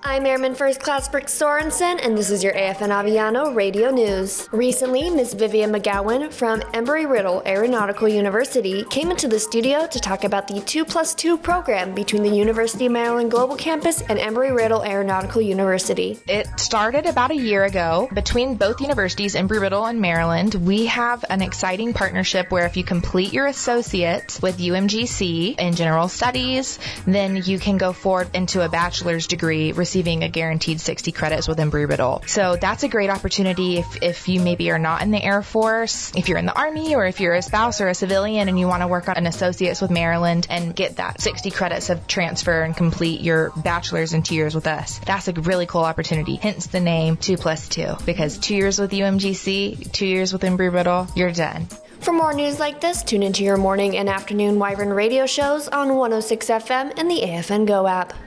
I'm Airman First Class Brick Sorensen, and this is your AFN Aviano Radio News. Recently, Ms. Vivian McGowan from Embry-Riddle Aeronautical University came into the studio to talk about the 2+2 program between the University of Maryland Global Campus and Embry-Riddle Aeronautical University. It started about a year ago. Between both universities, Embry-Riddle and Maryland, we have an exciting partnership where if you complete your associate with UMGC in general studies, then you can go forward into a bachelor's degree, receiving a guaranteed 60 credits with Embry-Riddle. So that's a great opportunity if you maybe are not in the Air Force, if you're in the Army, or if you're a spouse or a civilian and you want to work on an associate's with Maryland and get that 60 credits of transfer and complete your bachelor's in 2 years with us. That's a really cool opportunity. Hence the name 2+2, because 2 years with UMGC, 2 years with Embry-Riddle, you're done. For more news like this, tune into your morning and afternoon Wyvern radio shows on 106 FM and the AFN Go app.